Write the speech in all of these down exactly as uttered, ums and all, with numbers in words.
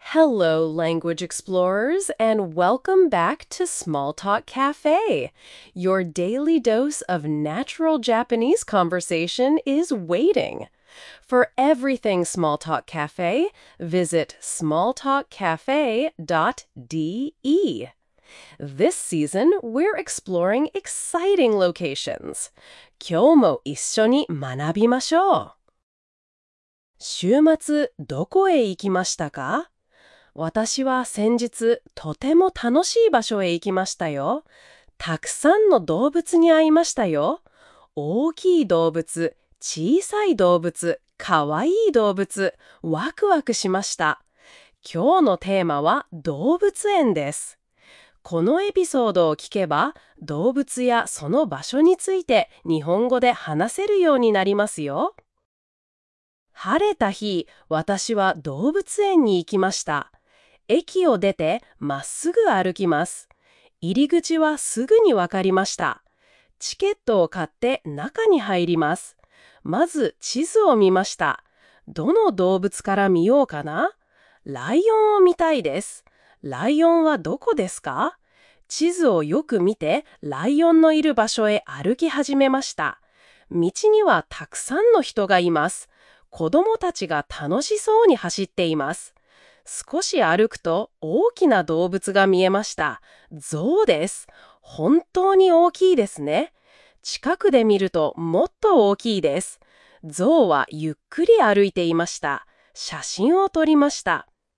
Hello, language explorers, and welcome back to Small Talk Cafe. Your daily dose of natural Japanese conversation is waiting. For everything Small Talk Cafe, visit small talk cafe dot d e. This season, we're exploring exciting locations. 今日も一緒に学びましょう。週末、どこへ行きましたか？私は先日、とても楽しい場所へ行きましたよ。たくさんの動物に会いましたよ。大きい動物、小さい動物、かわいい動物、ワクワクしました。今日のテーマは動物園です。このエピソードを聞けば、動物やその場所について日本語で話せるようになりますよ。晴れた日、私は動物園に行きました。駅を出てまっすぐ歩きます。入り口はすぐにわかりました。チケットを買って中に入ります。まず地図を見ました。どの動物から見ようかな？ライオンを見たいです。ライオンはどこですか？地図をよく見て、ライオンのいる場所へ歩き始めました。道にはたくさんの人がいます。子供たちが楽しそうに走っています。少し歩くと大きな動物が見えました。象です。本当に大きいですね。近くで見るともっと大きいです。象はゆっくり歩いていました。写真を撮りました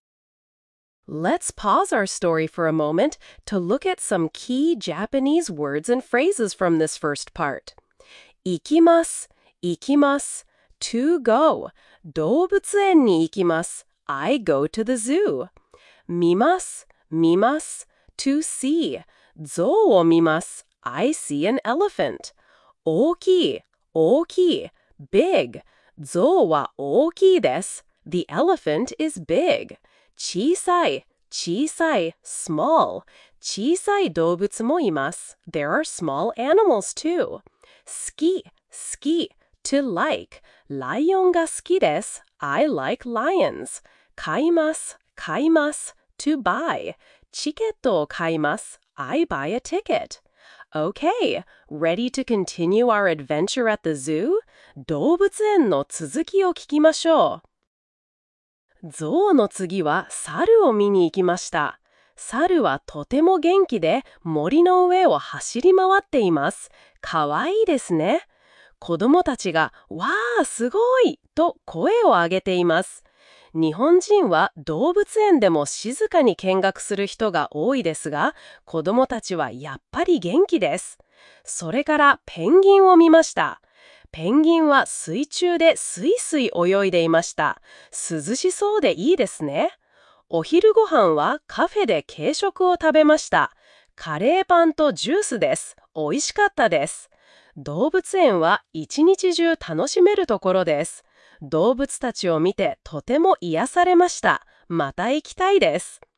。Let's pause our story for a moment to look at some key Japanese words and phrases from this first part. 行きます、行きます。to go 動物園に行きます。I go to the zoo. 見ます、見ます。to see 象を見ます。I see an elephant. 大きい、大きい。big 象は大きいです。The elephant is big. 小さい、小さい。small 小さい動物もいます。There are small animals too. 好き、好き。to like ライオンが好きです。I like lions. 買います、買います。to buy チケットを買います。I buy a ticket. Okay, ready to continue our adventure at the zoo? 動物園の続きを聞きましょう。象の次は猿を見に行きました。猿はとても元気で森の上を走り回っています。かわいいですね。子供たちがわーすごいと声を上げています。日本人は動物園でも静かに見学する人が多いですが、子供たちはやっぱり元気です。それからペンギンを見ました。ペンギンは水中でスイスイ泳いでいました。涼しそうでいいですね。お昼ご飯はカフェで軽食を食べました。カレーパンとジュースです。美味しかったです。動物園は一日中楽しめるところです。動物たちを見てとても癒されました。また行きたいです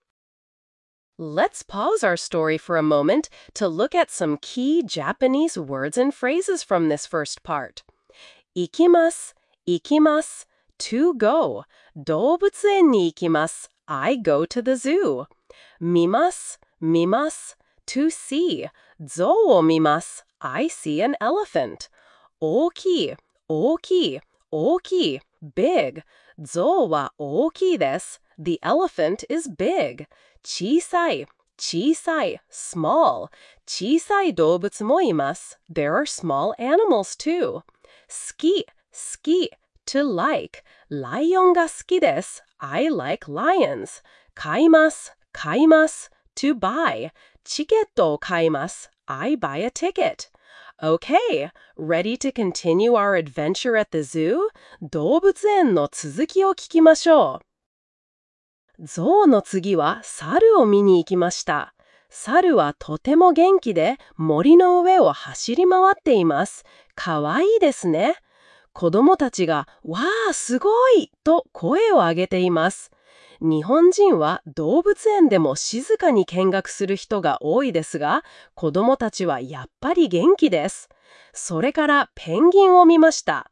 。Let's pause our story for a moment to look at some key Japanese words and phrases from this first part. 行きます、行きます。to go 動物園に行きます。I go to the zoo. 見ます、見ます。to see 象を見ます。I see an elephant. 大きい、大きい。大きい big 象は大きいです。The elephant is big. 小さい、小さい small 小さい動物もいます。There are small animals too. 好き、好き to like ライオンが好きです。I like lions. 買います、買います to buy チケットを買います。I buy a ticket.Okay, ready to continue our adventure at the zoo? 動物園の続きを聞きましょう。象の次は猿を見に行きました。猿はとても元気で森の上を走り回っています。かわいいですね。子供たちがわーすごいと声を上げています。日本人は動物園でも静かに見学する人が多いですが、子供たちはやっぱり元気です。それからペンギンを見ました。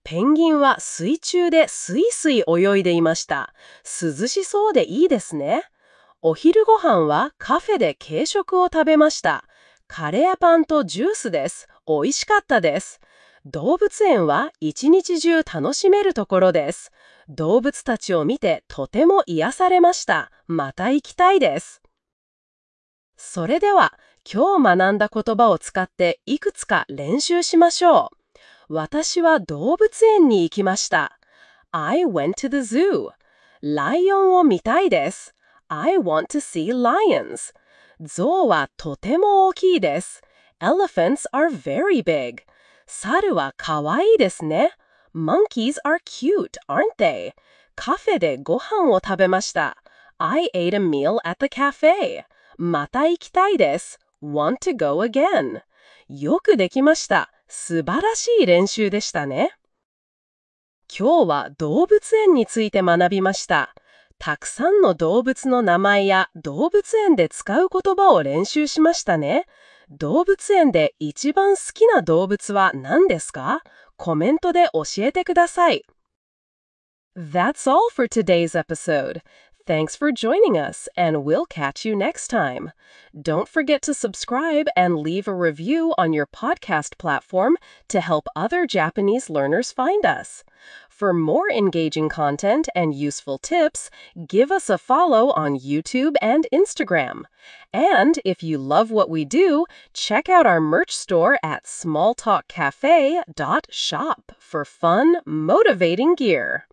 ペンギンは水中でスイスイ泳いでいました。涼しそうでいいですね。お昼ご飯はカフェで軽食を食べました。カレーパンとジュースです。美味しかったです。動物園は一日中楽しめるところです。動物たちを見てとても癒されました。また行きたいです。それでは、今日学んだ言葉を使っていくつか練習しましょう。私は動物園に行きました。I went to the zoo. ライオンを見たいです。I want to see lions. 象はとても大きいです。Elephants are very big. 猿はかわいいですね。Monkeys are cute, aren't they? カフェでご飯を食べました。I ate a meal at the cafe. また行きたいです。Want to go again. よくできました。素晴らしい練習でしたね。今日は動物園について学びました。たくさんの動物の名前や動物園で使う言葉を練習しましたね。動物園で一番好きな動物は何ですか？コメントで教えてください。That's all for today's episode. Thanks for joining us, and we'll catch you next time. Don't forget to subscribe and leave a review on your podcast platform to help other Japanese learners find us. For more engaging content and useful tips, give us a follow on YouTube and Instagram. And if you love what we do, check out our merch store at small talk cafe dot shop for fun, motivating gear.